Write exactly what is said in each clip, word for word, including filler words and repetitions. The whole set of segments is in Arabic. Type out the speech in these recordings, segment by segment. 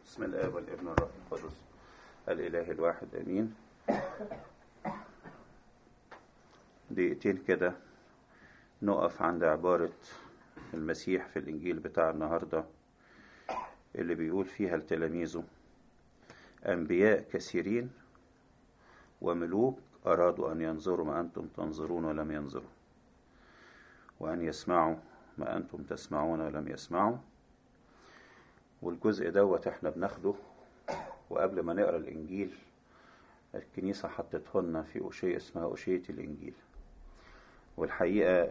بسم الآب والابن والروح القدس الإله الواحد آمين. دقيقتين كده نقف عند عبارة المسيح في الإنجيل بتاع النهاردة اللي بيقول فيها لتلاميذه: أنبياء كثيرين وملوك أرادوا أن ينظروا ما أنتم تنظرون ولم ينظروا، وأن يسمعوا ما أنتم تسمعون ولم يسمعوا. والجزء دوت احنا بناخده، وقبل ما نقرأ الإنجيل الكنيسة حطته لنا في أشية اسمها أشية الإنجيل. والحقيقة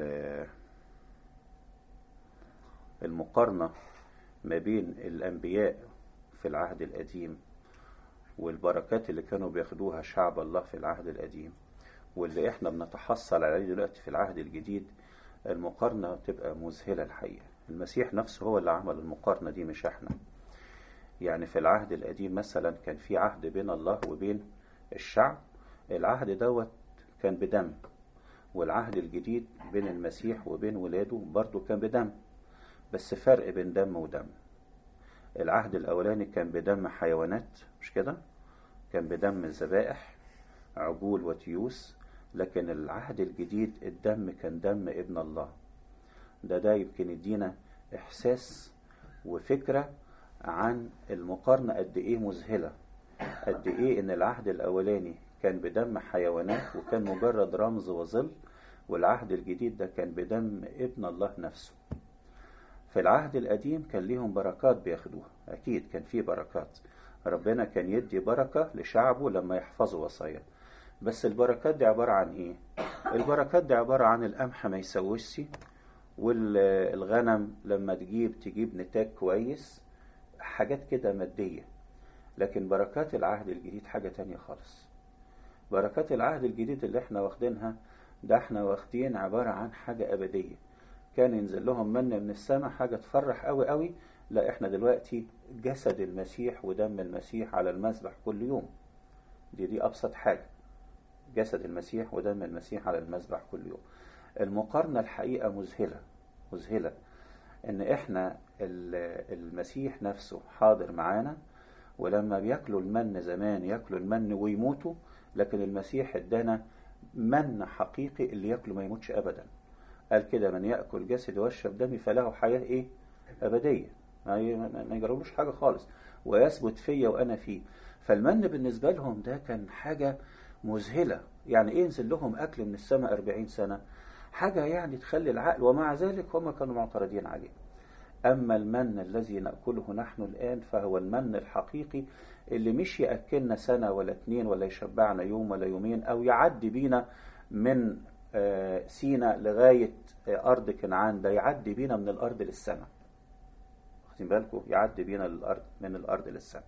المقارنة ما بين الأنبياء في العهد القديم والبركات اللي كانوا بياخدوها شعب الله في العهد القديم واللي احنا بنتحصل عليه دلوقتي في العهد الجديد، المقارنة تبقى مذهلة الحقيقة. المسيح نفسه هو اللي عمل المقارنة دي مش احنا. يعني في العهد القديم مثلا كان في عهد بين الله وبين الشعب، العهد دوت كان بدم، والعهد الجديد بين المسيح وبين ولاده برضو كان بدم، بس فرق بين دم ودم. العهد الأولاني كان بدم حيوانات، مش كده؟ كان بدم الذبائح عجول وتيوس. لكن العهد الجديد الدم كان دم ابن الله. ده ده يمكن يدينا إحساس وفكرة عن المقارنة قد إيه مذهلة، قد إيه إن العهد الأولاني كان بدم حيوانات وكان مجرد رمز وظل، والعهد الجديد ده كان بدم ابن الله نفسه. في العهد القديم كان ليهم بركات بياخدوها، أكيد كان فيه بركات، ربنا كان يدي بركة لشعبه لما يحفظوا وصايا. بس البركات دي عبارة عن إيه؟ البركات دي عبارة عن القمح ما يسوسش، والغنم لما تجيب تجيب نتاج كويس، حاجات كده مادية. لكن بركات العهد الجديد حاجة تانية خالص. بركات العهد الجديد اللي احنا واخدينها ده احنا واخدين عبارة عن حاجة أبدية. كان ينزل لهم من من السماء حاجة تفرح قوي قوي. لا، احنا دلوقتي جسد المسيح ودم المسيح على المذبح كل يوم. دي دي أبسط حاجة، جسد المسيح ودم المسيح على المذبح كل يوم. المقارنة الحقيقة مذهلة مذهلة ان احنا المسيح نفسه حاضر معانا، ولما بياكلوا المن زمان ياكلوا المن ويموتوا، لكن المسيح ادانا من حقيقي اللي ياكله ما يموتش ابدا. قال كده: من يأكل جسدي ويشرب دمي فله حياة ايه؟ أبدية، ما يجربوش حاجة خالص، ويثبت فيا وأنا فيه. فالمن بالنسبة لهم ده كان حاجة مذهلة. يعني ايه ينزل لهم أكل من السماء أربعين سنة؟ حاجة يعني تخلي العقل، ومع ذلك هم كانوا معترضين عليه. أما المن الذي نأكله نحن الآن فهو المن الحقيقي اللي مش يأكلنا سنة ولا اتنين ولا يشبعنا يوم ولا يومين أو يعدي بينا من سينا لغاية أرض كنعان، ده يعدي بينا من الأرض للسماء. واخدين بالكم؟ يعدي بينا للأرض من الأرض للسماء.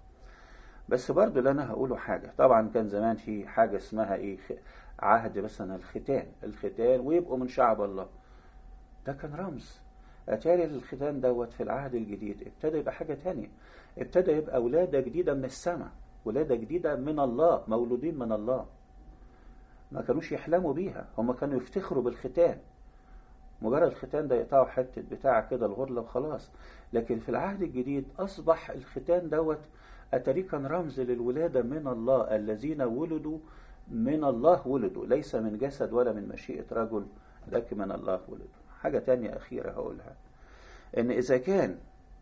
بس برضو اللي أنا هقوله حاجة، طبعا كان زمان في حاجة اسمها إيه؟ عهد مثلا الختان الختان ويبقوا من شعب الله. ده كان رمز. أتاري الختان دوت في العهد الجديد ابتدى يبقى حاجة تانية، ابتدى يبقى ولادة جديدة من السماء، ولادة جديدة من الله، مولودين من الله. ما كانوش يحلموا بيها، هم كانوا يفتخروا بالختان. مجرد الختان ده يقطعوا حتة بتاع كده الغرلة وخلاص. لكن في العهد الجديد أصبح الختان دوت أتاري كان رمز للولادة من الله، الذين ولدوا من الله ولدوا، ليس من جسد ولا من مشيئة رجل، لكن من الله ولدوا. حاجة تانية أخيرة هقولها، إن إذا كان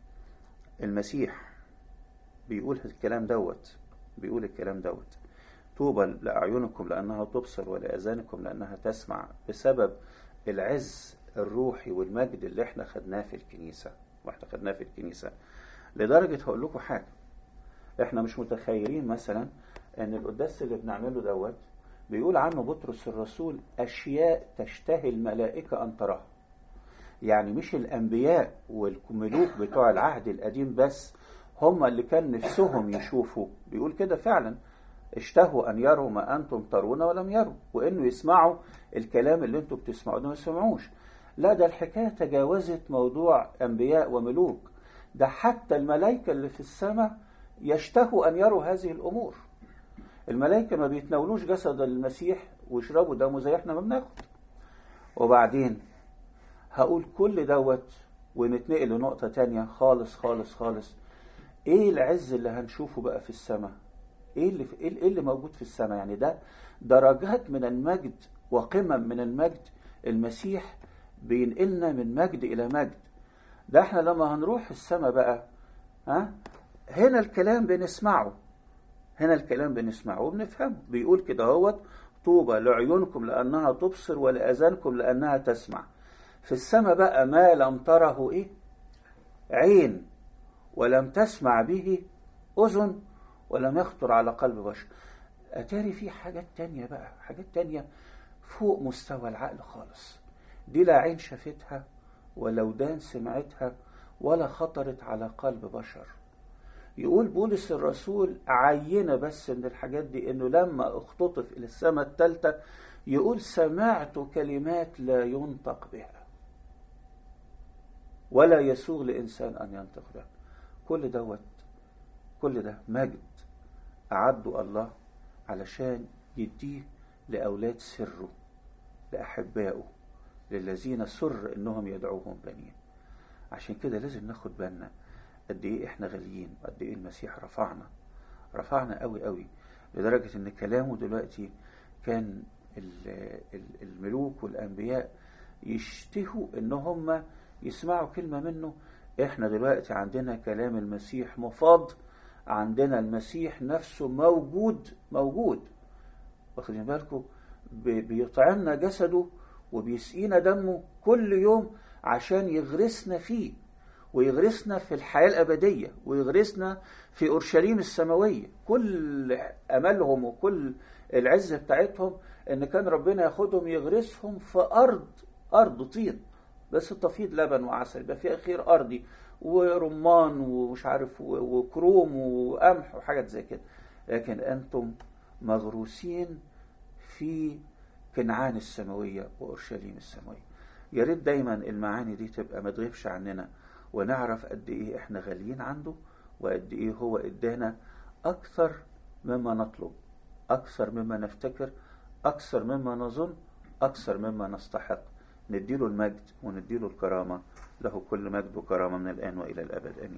المسيح بيقول الكلام دوت بيقول الكلام دوت طوبى لأعينكم لأنها تبصر ولأذانكم لأنها تسمع، بسبب العز الروحي والمجد اللي احنا خدناه في الكنيسة واحنا خدناه في الكنيسة لدرجة هقول لكم حاجة، احنا مش متخيلين مثلا ان القداس اللي بنعمله دوت بيقول عنه بطرس الرسول: أشياء تشتهي الملائكة أن تراها. يعني مش الأنبياء والملوك بتوع العهد القديم بس هم اللي كان نفسهم يشوفوا، بيقول كده فعلا: اشتهوا أن يروا ما أنتم ترون ولم يروا، وإنه يسمعوا الكلام اللي أنتم بتسمعوه ده ما يسمعوش. لا، ده الحكاية تجاوزت موضوع أنبياء وملوك، ده حتى الملائكة اللي في السماء يشتهوا أن يروا هذه الأمور. الملائكة ما بيتناولوش جسد المسيح ويشربوا دمه زي احنا ما بناخد. وبعدين هقول كل دوت ونتنقل لنقطة تانية خالص خالص خالص، ايه العز اللي هنشوفه بقى في السماء؟ ايه اللي في ايه اللي موجود في السماء؟ يعني ده درجات من المجد وقمم من المجد. المسيح بينقلنا من مجد الى مجد. ده احنا لما هنروح السماء بقى، ها، هنا الكلام بنسمعه، هنا الكلام بنسمعه وبنفهمه. بيقول كده هوت: طوبى لعيونكم لأنها تبصر ولأذانكم لأنها تسمع. في السماء بقى ما لم تره ايه عين ولم تسمع به أذن ولم يخطر على قلب بشر. أتاري في حاجات تانية بقى، حاجات تانية فوق مستوى العقل خالص. دي لا عين شافتها ولا ودان سمعتها ولا خطرت على قلب بشر. يقول بولس الرسول عينة بس من الحاجات دي، انه لما اختطف الى السماء الثالثة يقول: سمعت كلمات لا ينطق بها ولا يسوغ لإنسان أن ينطق بها. كل دوت كل ده مجد أعده الله علشان يديه لأولاد سره، لأحبائه، للذين سر إنهم يدعوهم بنين. عشان كده لازم ناخد بالنا قد إيه إحنا غاليين، وقد إيه المسيح رفعنا رفعنا قوي قوي، لدرجة إن كلامه دلوقتي كان الملوك والأنبياء يشتهوا إن هم يسمعوا كلمة منه. إحنا دلوقتي عندنا كلام المسيح مفاض، عندنا المسيح نفسه موجود موجود واخدين بالكم، بيطعمنا جسده وبيسقينا دمه كل يوم عشان يغرسنا فيه، ويغرسنا في الحياة الأبدية، ويغرسنا في أورشليم السماوية. كل أملهم وكل العزة بتاعتهم إن كان ربنا ياخدهم يغرسهم في أرض أرض طين بس تفيض لبن وعسل، يبقى فيها خير أرضي ورمان ومش عارف وكروم وقمح وحاجات زي كده. لكن أنتم مغروسين في كنعان السماوية وأورشليم السماوية. يا ريت دايما المعاني دي تبقى ما تغيبش عننا، ونعرف قد إيه إحنا غاليين عنده، وقد إيه هو إدانا أكثر مما نطلب، أكثر مما نفتكر، أكثر مما نظن، أكثر مما نستحق. نديله المجد ونديله الكرامة. له كل مجد وكرامة من الآن وإلى الأبد. آمين.